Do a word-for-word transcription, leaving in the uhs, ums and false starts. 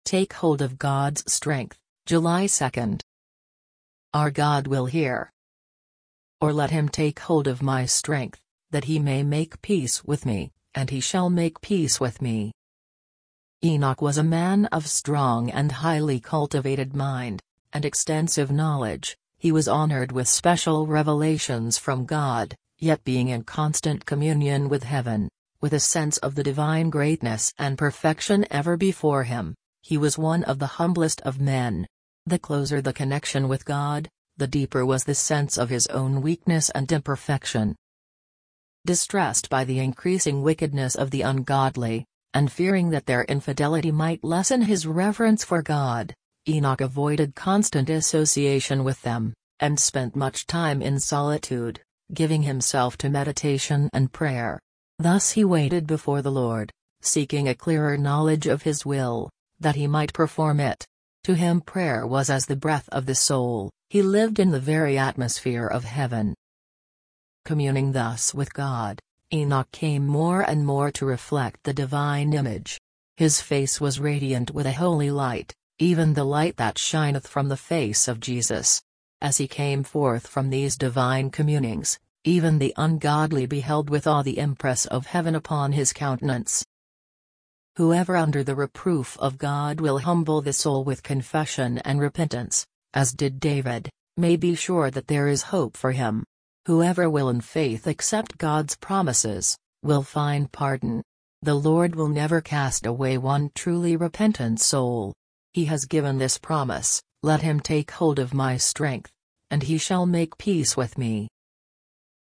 Take hold of God's strength, July second. Our God will hear. Or let him take hold of my strength, that he may make peace with me, and he shall make peace with me. Enoch was a man of strong and highly cultivated mind, and extensive knowledge. He was honored with special revelations from God, yet being in constant communion with heaven, with a sense of the divine greatness and perfection ever before him, he was one of the humblest of men. The closer the connection with God, the deeper was the sense of his own weakness and imperfection. Distressed by the increasing wickedness of the ungodly, and fearing that their infidelity might lessen his reverence for God, Enoch avoided constant association with them, and spent much time in solitude, giving himself to meditation and prayer. Thus he waited before the Lord, seeking a clearer knowledge of his will, that he might perform it. To him prayer was as the breath of the soul, he lived in the very atmosphere of heaven. Communing thus with God, Enoch came more and more to reflect the divine image. His face was radiant with a holy light, even the light that shineth from the face of Jesus. As he came forth from these divine communings, even the ungodly beheld with awe the impress of heaven upon his countenance. Whoever under the reproof of God will humble the soul with confession and repentance, as did David, may be sure that there is hope for him. Whoever will in faith accept God's promises, will find pardon. The Lord will never cast away one truly repentant soul. He has given this promise, let him take hold of my strength, and he shall make peace with me.